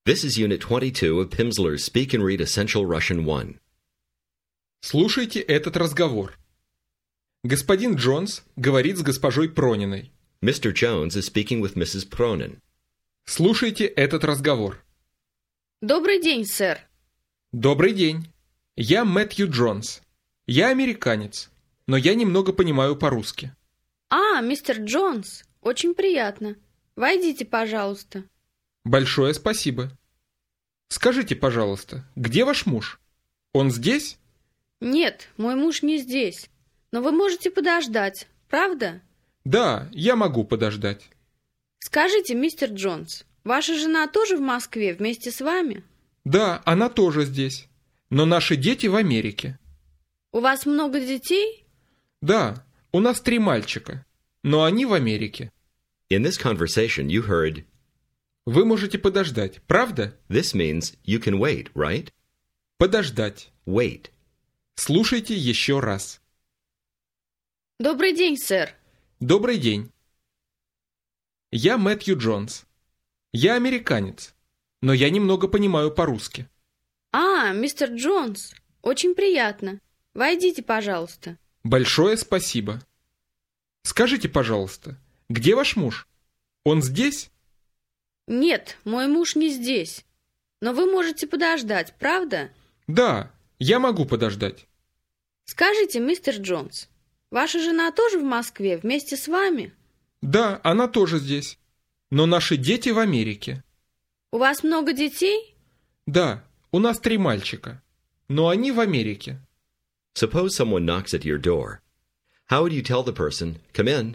This is Unit 22 of Pimsleur's Speak and Read Essential Russian 1. Слушайте этот разговор. Господин Джонс говорит с госпожой Прониной. Mr. Jones is speaking with Mrs. Pronin. Слушайте этот разговор. Добрый день, сэр. Добрый день. Я Мэтью Джонс. Я американец, но я немного понимаю по-русски. Мистер Джонс, очень приятно. Войдите, пожалуйста. Большое спасибо. Скажите, пожалуйста, где ваш муж? Он здесь? Нет, мой муж не здесь. Но вы можете подождать, правда? Да, я могу подождать. Скажите, мистер Джонс, ваша жена тоже в Москве вместе с вами? Да, она тоже здесь. Но наши дети в Америке. У вас много детей? Да, у нас 3 мальчика. Но они в Америке. In this conversation, you heard, Вы можете подождать, правда? this means you can wait, right? Подождать. Wait. Слушайте еще раз. Добрый день, сэр. Добрый день. Я Мэтью Джонс. Я американец, но я немного понимаю по-русски. Мистер Джонс, очень приятно. Войдите, пожалуйста. Большое спасибо. Скажите, пожалуйста, где ваш муж? Он здесь? Нет, мой муж не здесь. Но вы можете подождать, правда? Да, я могу подождать. Скажите, мистер Джонс, ваша жена тоже в Москве вместе с вами? Да, она тоже здесь. Но наши дети в Америке. У вас много детей? Да, у нас 3 мальчика. Но они в Америке. Suppose someone knocks at your door. How would you tell the person, come in?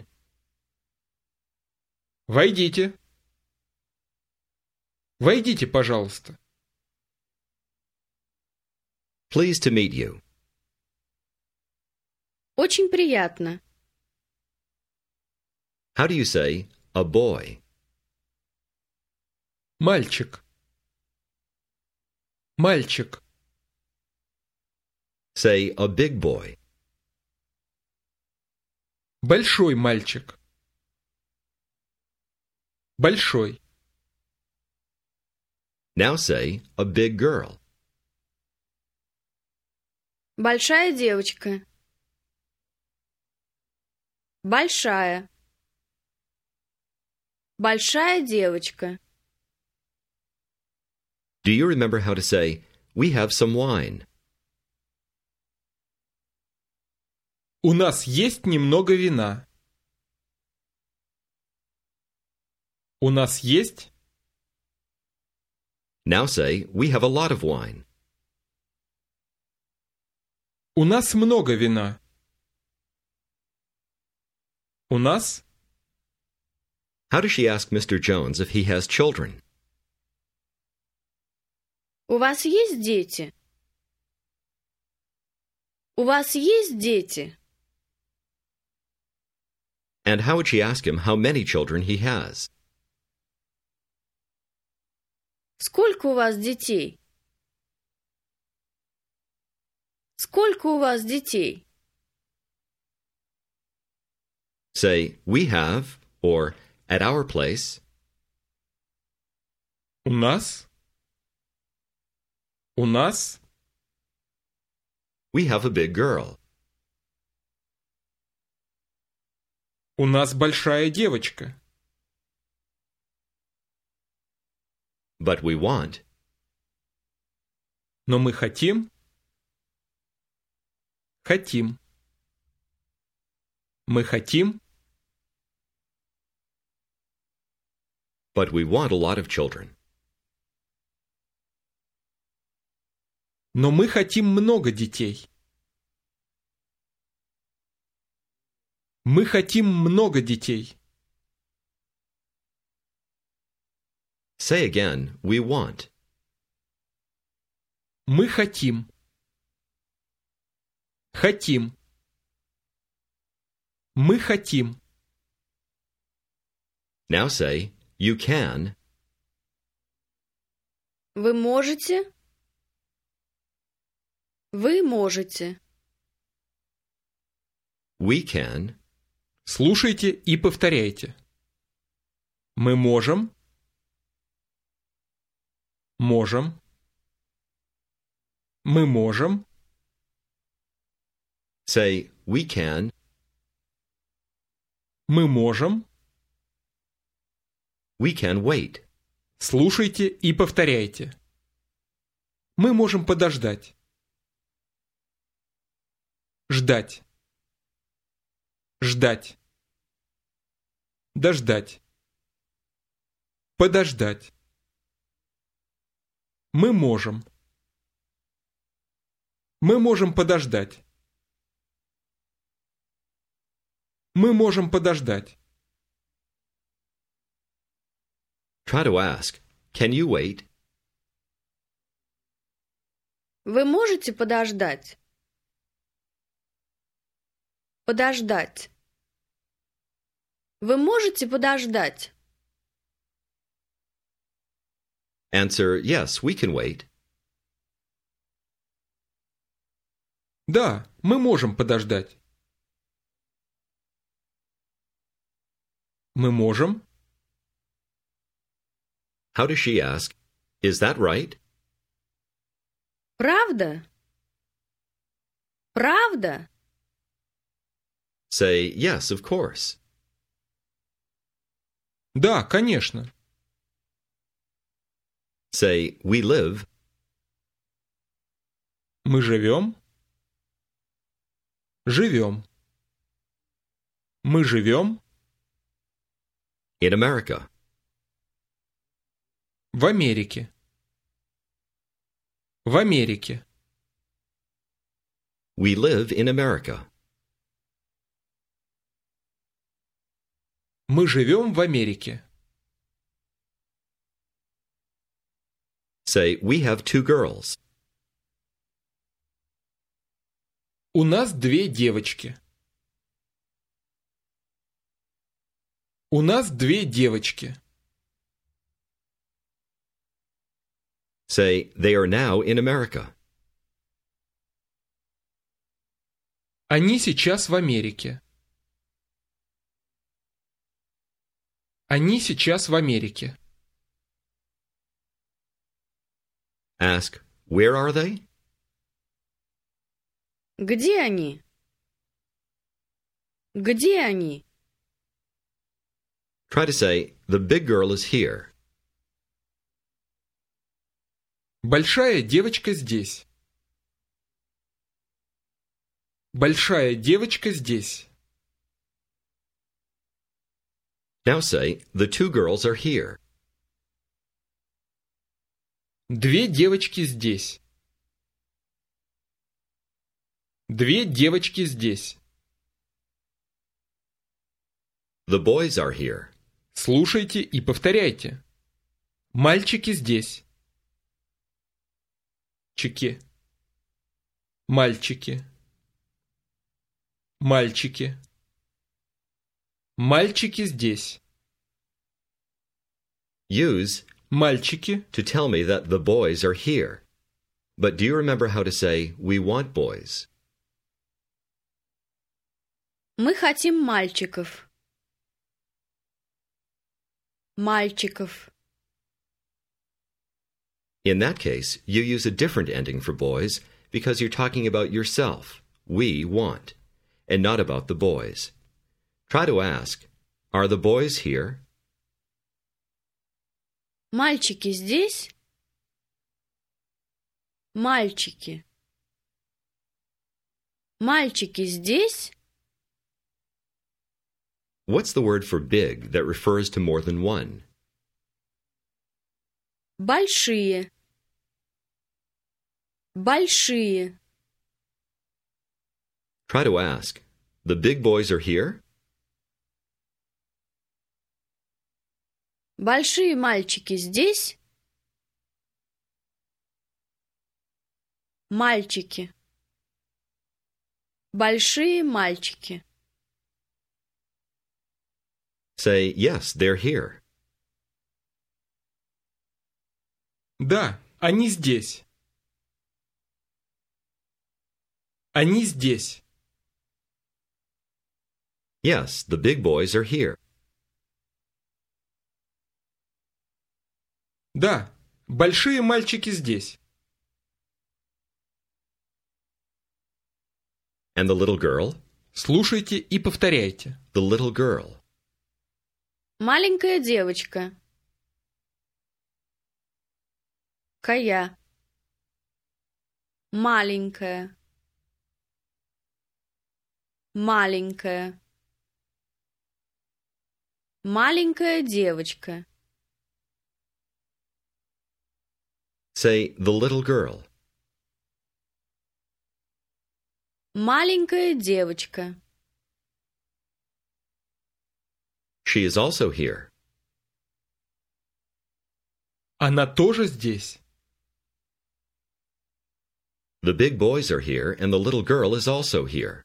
Войдите. Войдите, пожалуйста. Pleased to meet you. Очень приятно. How do you say, a boy? Мальчик. Мальчик. Say, a big boy. Большой мальчик. Большой. Now say, a big girl. Большая девочка. Большая. Большая девочка. Do you remember how to say, we have some wine? У нас есть немного вина. У нас есть. Now say, we have a lot of wine. У нас много вина. У нас. How does she ask Mr. Jones if he has children? У вас есть дети? У вас есть дети? And how would she ask him how many children he has? Сколько у вас детей? Сколько у вас детей? Say, we have, or at our place. У нас. У нас. We have a big girl. У нас большая девочка. But we want. Но мы хотим. Хотим. Мы хотим. But we want a lot of children. Но мы хотим много детей. Мы хотим много детей. Say again, we want. Мы хотим. Хотим. Мы хотим. Now say, you can. Вы можете? Вы можете. We can. Слушайте и повторяйте. Мы можем. Можем. Мы можем. Say, we can. Мы можем. We can wait. Слушайте и повторяйте. Мы можем подождать. Ждать. Ждать. Дождать. Подождать. Мы можем. Мы можем подождать. Мы можем подождать. Try to ask, can you wait? Вы можете подождать? Подождать. Вы можете подождать? Answer, yes, we can wait. Да, мы можем подождать. Мы можем. How does she ask? Is that right? Правда? Правда? Say, yes, of course. Да, конечно. Say, we live. Мы живем. Живем. Мы живем. In America. В Америке. В Америке. We live in America. Мы живем в Америке. Say, we have 2 girls. У нас 2 девочки. У нас 2 девочки. Say, they are now in America. Они сейчас в Америке. Они сейчас в Америке. Ask, where are they? Где они? Где они? Try to say, the big girl is here. Большая девочка здесь. Большая девочка здесь. Now say, the 2 girls are here. 2 девочки здесь. 2 девочки здесь. The boys are here. Слушайте и повторяйте. Мальчики здесь. Чики. Мальчики. Мальчики. Мальчики здесь. Use Мальчики. to tell me that the boys are here. But do you remember how to say, we want boys? Мы хотим мальчиков. Мальчиков. In that case, you use a different ending for boys because you're talking about yourself, we want, and not about the boys. Try to ask, are the boys here? Мальчики здесь? Мальчики. Мальчики здесь? What's the word for big that refers to more than one? Большие. Большие. Try to ask, the big boys are here? Большие мальчики здесь? Мальчики. Большие мальчики. Say, yes, they're here. Да, они здесь. Они здесь. Yes, the big boys are here. Да, Большие мальчики здесь. And the little girl? Слушайте и повторяйте. The little girl. Маленькая девочка. Кая. Маленькая. Маленькая. Маленькая девочка. Say, the little girl. Маленькая девочка. She is also here. Она тоже здесь. The big boys are here, and the little girl is also here.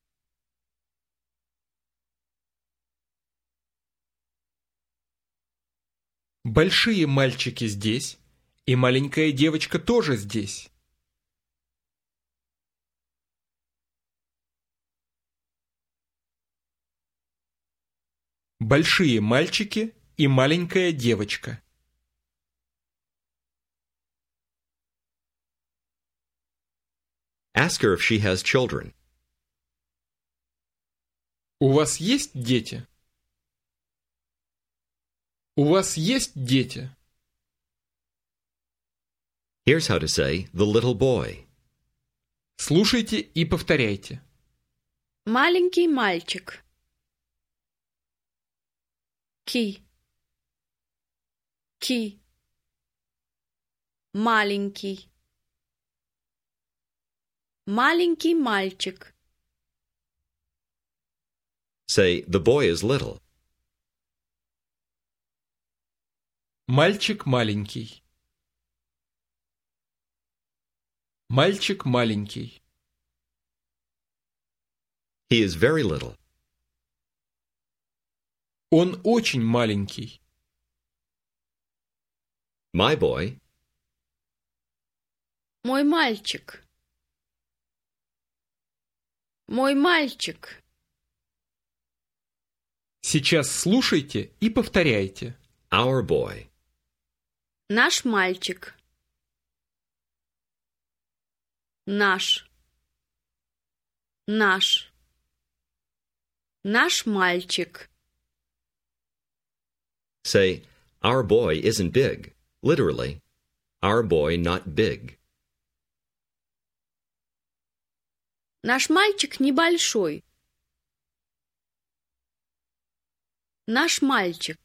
Большие мальчики здесь, и маленькая девочка тоже здесь. Большие мальчики и маленькая девочка. Ask her if she has children. У вас есть дети? У вас есть дети? Here's how to say, the little boy. Слушайте и повторяйте. Маленький мальчик. Ки. Ки. Маленький. Маленький мальчик. Say, the boy is little. Мальчик маленький. Мальчик маленький. He is very little. Он очень маленький. My boy. Мой мальчик. Мой мальчик. Сейчас слушайте и повторяйте. Our boy. Наш мальчик. Наш. Наш. Наш мальчик. Say, our boy isn't big. Literally, our boy not big. Наш мальчик небольшой. Наш мальчик.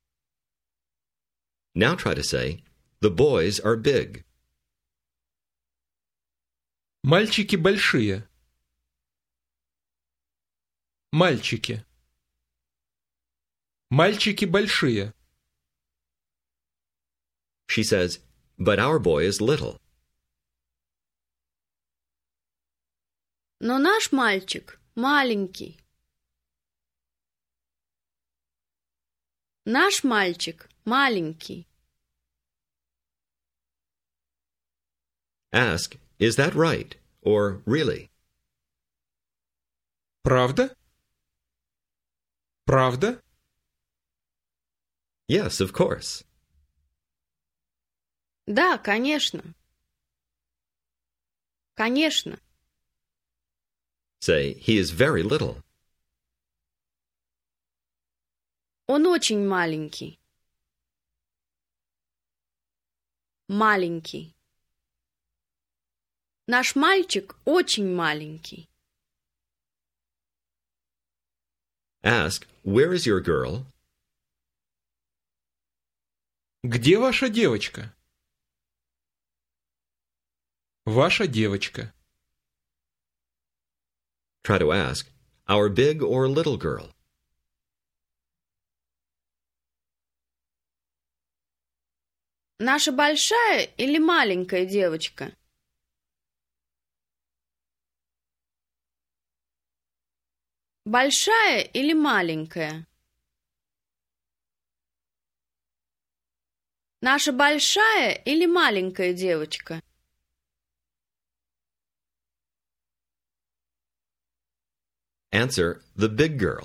Now try to say, the boys are big. Мальчики большие. Мальчики. Мальчики большие. She says, but our boy is little. Но наш мальчик маленький. Наш мальчик маленький. Ask, is that right? Or really? Правда? Правда? Yes, of course. Да, конечно. Конечно. Say, he is very little. Он очень маленький. Маленький. Наш мальчик очень маленький. Ask, where is your girl? Где ваша девочка? Ваша девочка. Try to ask, our big or little girl? Наша большая или маленькая девочка? Большая или маленькая? Наша большая или маленькая девочка? Answer, the big girl.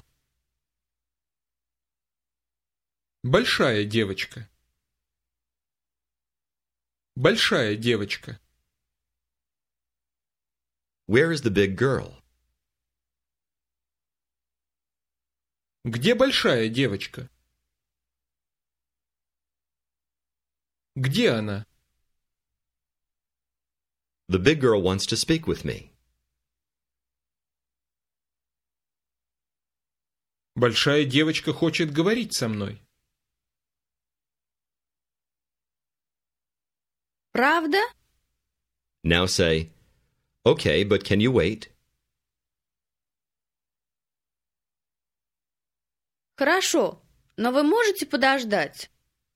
Большая девочка. Большая девочка. Where is the big girl? Где большая девочка? Где она? The big girl wants to speak with me. Большая девочка хочет говорить со мной. Правда? Now say, okay, but can you wait? Хорошо, но вы можете подождать?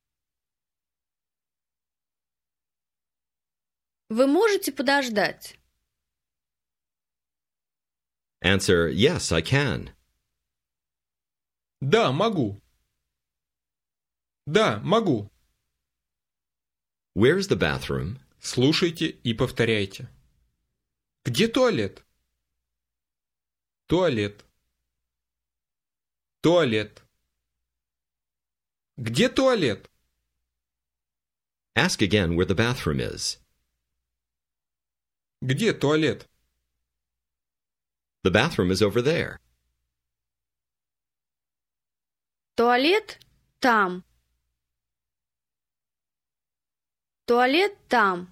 Вы можете подождать? Answer, yes, I can. Да, могу. Да, могу. Where is the bathroom? Слушайте и повторяйте. Где туалет? Туалет. Туалет. Где туалет? Ask again where the bathroom is. Где туалет? The bathroom is over there. Туалет там. Туалет там.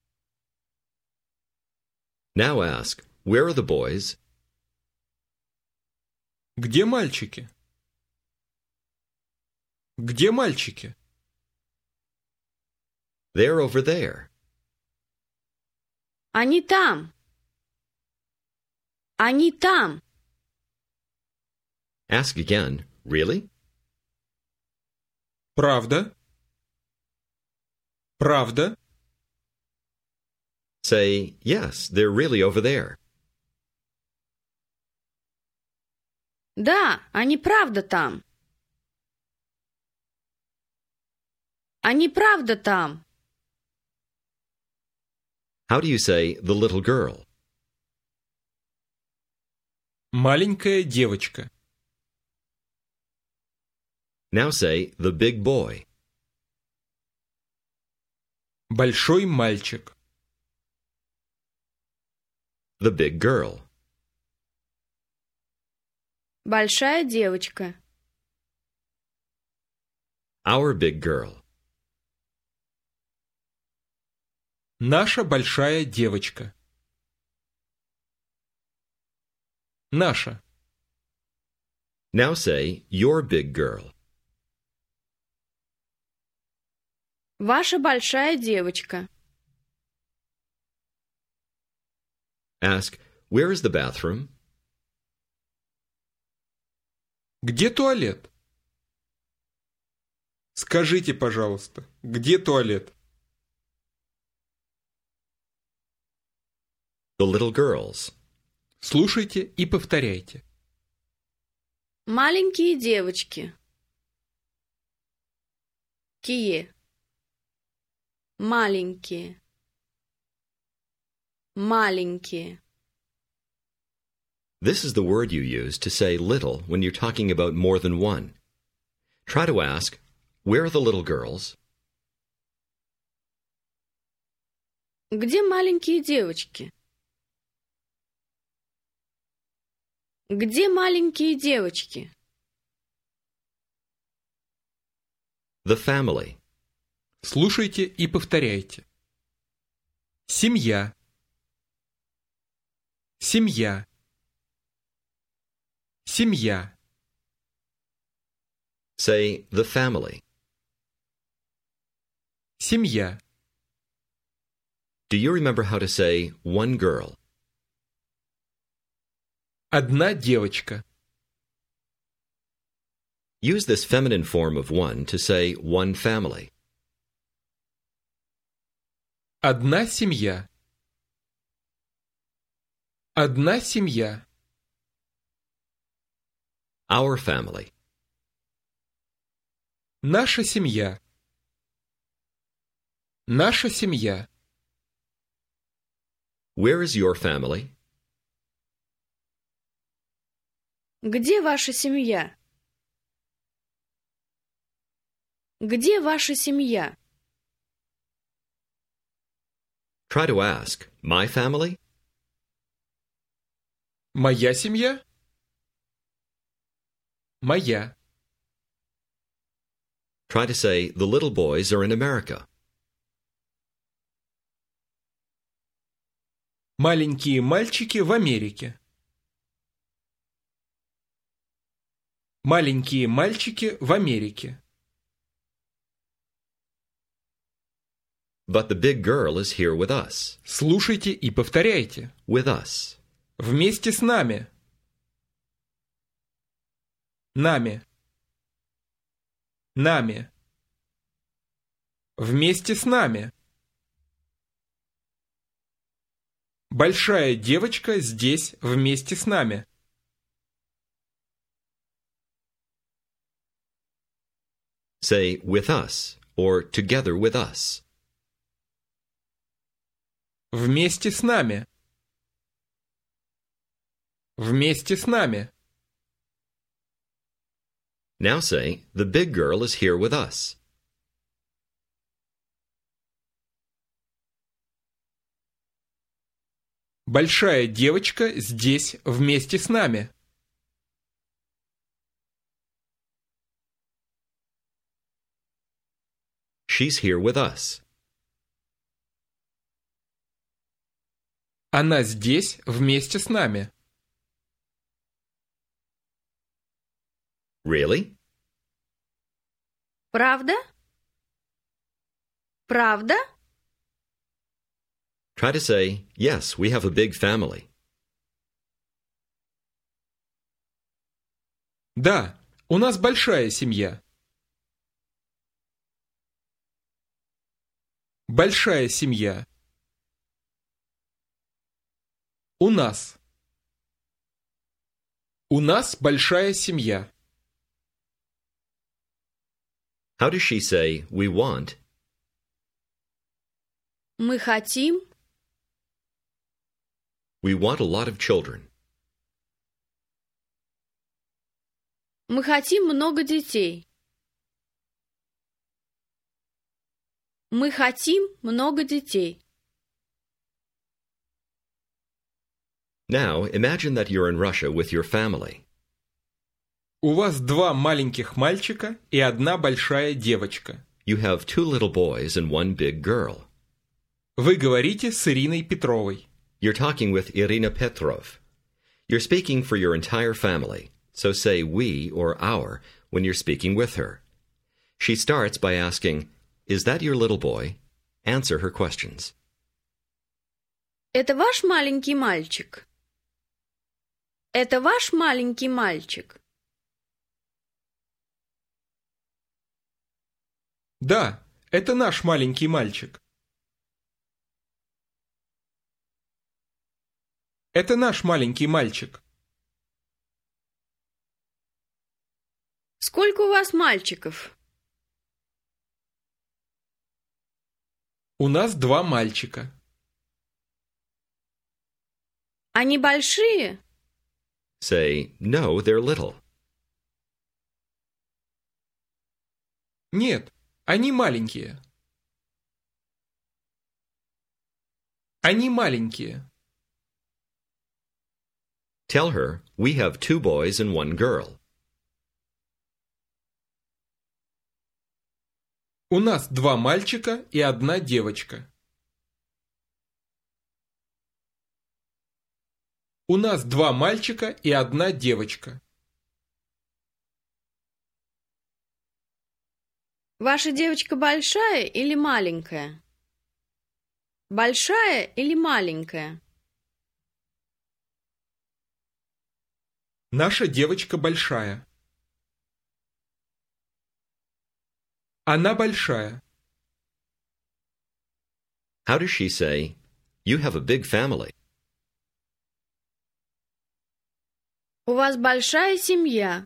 Now ask, where are the boys? Где мальчики? Где мальчики? They're over there. Они там. Они там. Ask again, really? Правда? Правда? Say, yes, they're really over there. Да, они правда там. Они правда там. How do you say the little girl? Маленькая девочка. Now say the big boy. Большой мальчик. The big girl. Большая девочка. Our big girl. Наша большая девочка. Наша. Now say your big girl. Ваша большая девочка. Ask, where is the bathroom? Где туалет? Скажите, пожалуйста, где туалет? The little girls. Слушайте и повторяйте. Маленькие девочки. Кие. Маленькие. Маленькие. This is the word you use to say little when you're talking about more than one. Try to ask, where are the little girls? Где маленькие девочки? Где маленькие девочки? The family. Слушайте и повторяйте. Семья. Семья. Семья. Say the family. Семья. Do you remember how to say one girl? Одна девочка. Use this feminine form of one to say one family. Одна семья. Одна семья. Our family. Наша семья. Наша семья. Where is your family? Где ваша семья? Где ваша семья? Try to ask, my family? Моя семья? Моя. Try to say, the little boys are in America. Маленькие мальчики в Америке. Маленькие мальчики в Америке. But the big girl is here with us. Слушайте и повторяйте. With us. Вместе с нами. Нами. Нами. Вместе с нами. Большая девочка здесь вместе с нами. Say, with us, or together with us. Вместе с нами. Вместе с нами. Now say, the big girl is here with us. Большая девочка здесь вместе с нами. She's here with us. Она здесь вместе с нами. Really? Правда? Правда? Try to say, yes, we have a big family. Да, у нас большая семья. Большая семья. У нас. У нас большая семья. How does she say, we want? Мы хотим. We want a lot of children. Мы хотим много детей. Мы хотим много детей. Now, imagine that you're in Russia with your family. У вас два маленьких мальчика и одна большая девочка. You have two little boys and one big girl. Вы говорите с Ириной Петровой. You're talking with Irina Petrov. You're speaking for your entire family, so say we or our when you're speaking with her. She starts by asking, is that your little boy? Answer her questions. Это ваш маленький мальчик? Это ваш маленький мальчик? Да, это наш маленький мальчик. Это наш маленький мальчик. Сколько у вас мальчиков? У нас два мальчика. Они большие? Say, no, they're little. Нет, они маленькие. Они маленькие. Tell her, we have two boys and one girl. У нас два мальчика и одна девочка. У нас два мальчика и одна девочка. Ваша девочка большая или маленькая? Большая или маленькая? Наша девочка большая. Она большая. How does she say, you have a big family? У вас большая семья.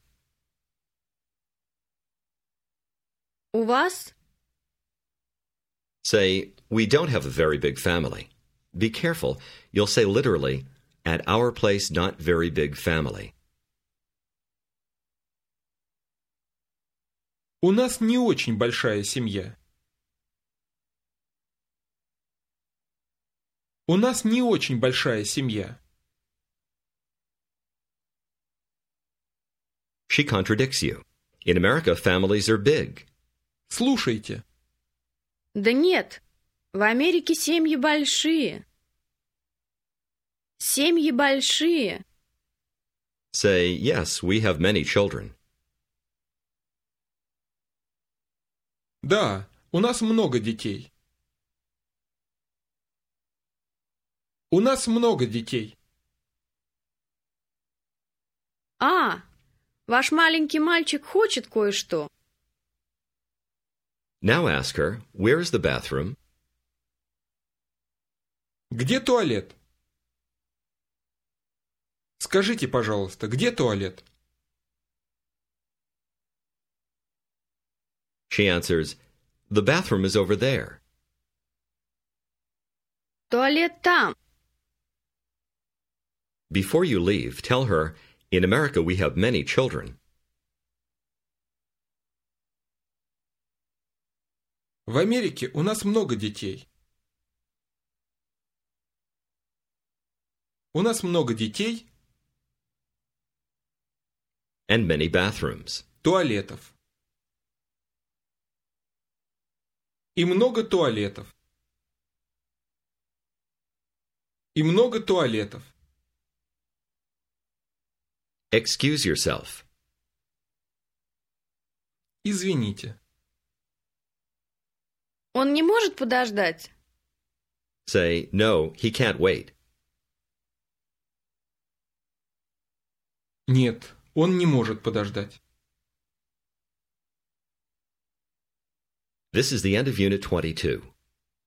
У вас? Say, we don't have a very big family. Be careful, you'll say literally, at our place not very big family. У нас не очень большая семья. У нас не очень большая семья. She contradicts you. In America, families are big. Слушайте. Да нет, в Америке семьи большие. Семьи большие. Say, yes, we have many children. Да, у нас много детей. У нас много детей. А, ваш маленький мальчик хочет кое-что. Now ask her, where is the bathroom? Где туалет? Скажите, пожалуйста, где туалет? She answers, the bathroom is over there. Туалет там. Before you leave, tell her, in America we have many children. В Америке у нас много детей. У нас много детей. And many bathrooms. Туалетов. И много туалетов. И много туалетов. Excuse yourself. Извините. Он не может подождать? Say, no, he can't wait. Нет, он не может подождать. This is the end of Unit 22.